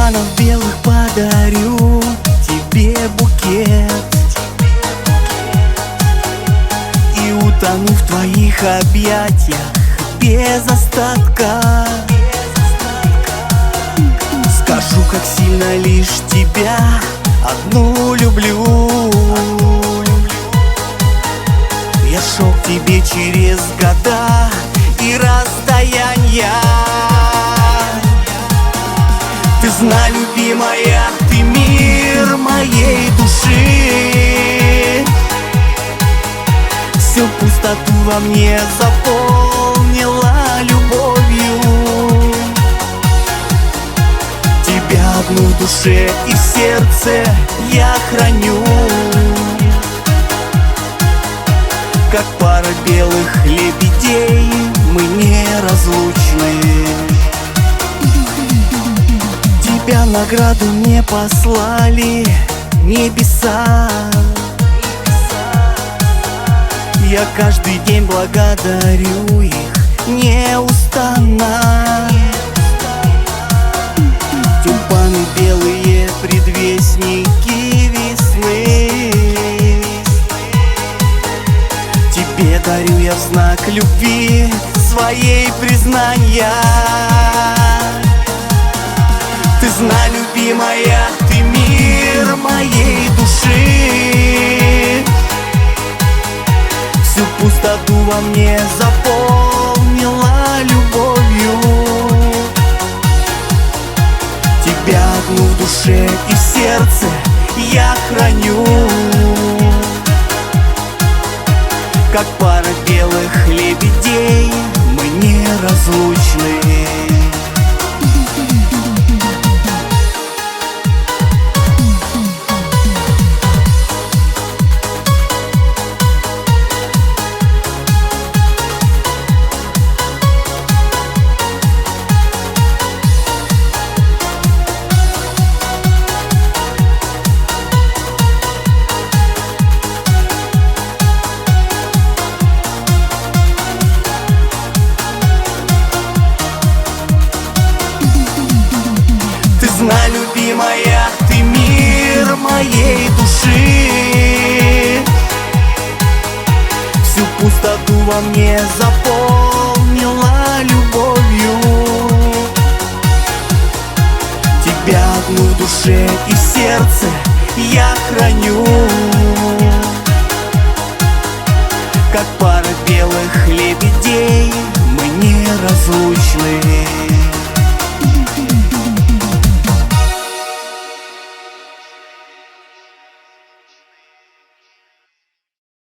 Тюльпанов белых подарю тебе букет, и утону в твоих объятиях без остатка. Скажу, как сильно лишь тебя одну люблю. Я шел к тебе через года и расстояния. Ты знай, любимая, ты мир моей души. Всю пустоту во мне заполнила любовью. Тебя одну в душе и в сердце я храню, как пара белых лебедей мы неразлучны. Тебя награду мне послали небеса. Я каждый день благодарю их неустанно. Тюльпаны белые, предвестники весны, тебе дарю я в знак любви своей признания. Ты знай, любимая, ты мир моей души. Всю пустоту во мне заполнила любовью. Тебя одну в душе и в сердце я храню, как пара белых лебедей мы неразлучны. Знай, любимая, ты мир моей души. Всю пустоту во мне заполнила любовью. Тебя одну в душе и в сердце я храню, как пара белых лебедей мы неразлучны.